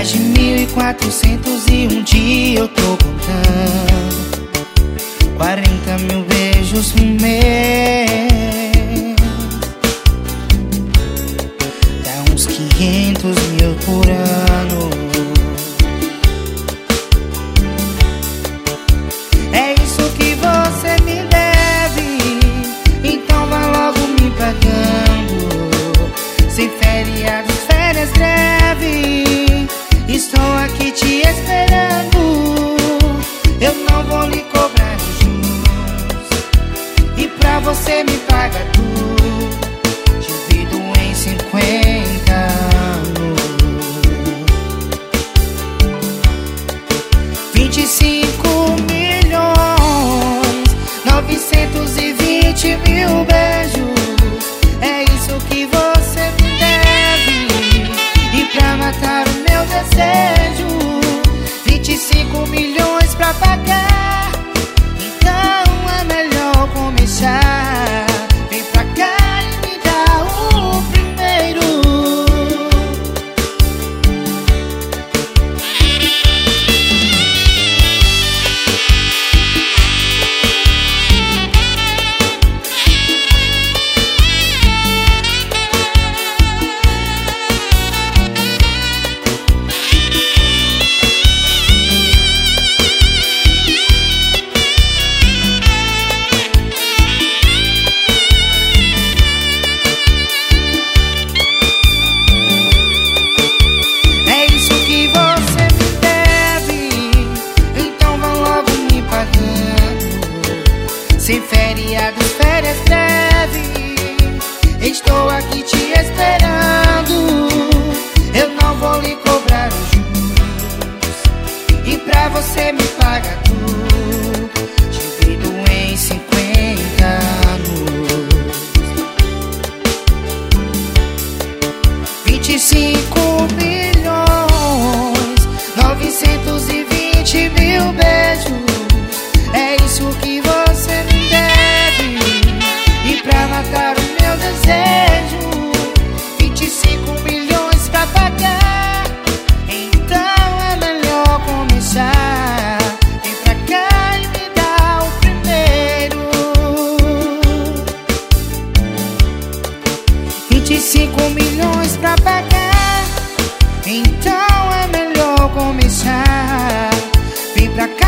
Mais de 1.401 dias eu tô contando, 40 mil beijos no mês, dá uns 500 mil por ano. É isso que você me deve, então vai logo me pagando. Sem feriados, férias, greve, estou aqui te esperando. Eu não vou lhe cobrar juros, e pra você me paga tudo, divido em 50 anos. 25.920.000 beijos, é isso que você me deve, e pra matar o meu desejo, 25 milhões pra pagar. Então é melhor começar. Vem pra cá e me dá o primeiro. Sem feriados, férias, greve, estou aqui te esperando. Eu não vou lhe cobrar os juros, e pra você me paga tudo, divido em 50 anos. 25.920.000 beijos, é isso que você me deve, e pra matar o meu desejo, 25 milhões pra pagar. Então é melhor começar. Vem pra cá e me dá o primeiro. 25 milhões pra pagar. Então é melhor começar. Vem pra cá.